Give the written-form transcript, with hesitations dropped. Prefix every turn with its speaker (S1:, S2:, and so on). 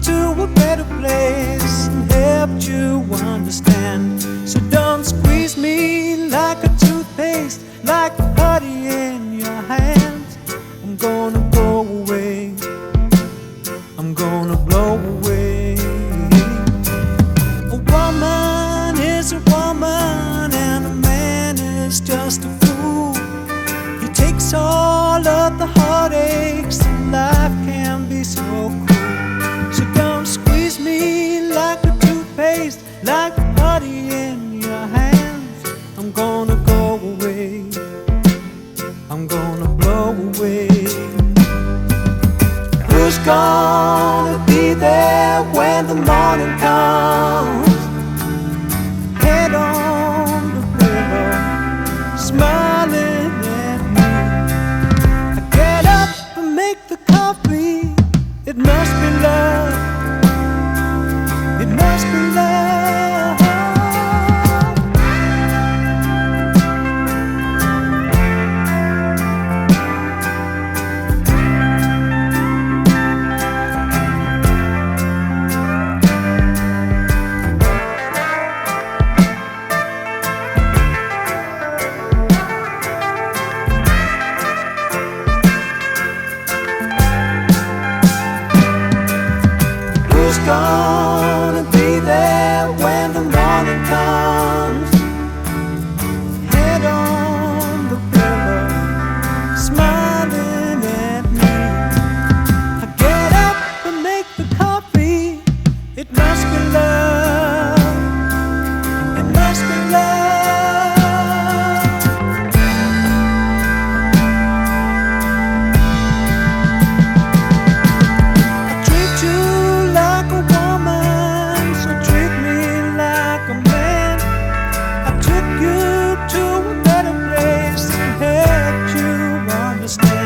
S1: to a better place and helped you understand. So don't squeeze me like a toothpaste, like honey in your hands. I'm gonna go away, I'm gonna blow away. A woman is a woman and a man is just a fool. He takes all of the heartaches and life can be so cruel. So don't squeeze me like a toothpaste, like honey in your hands. I'm gonna go away, I'm gonna blow away. Who's gonna be there when the morning comes? Head on the pillow, smiling at me. I get up and make the coffee. It must be love, it must be love. Who's gonna be there when the morning comes? Head on the pillow, smiling at me. I get up and make the coffee. It must be love, it must be love. I treat you like a woman, so treat me like a man. I took you to a better place and helped you understand.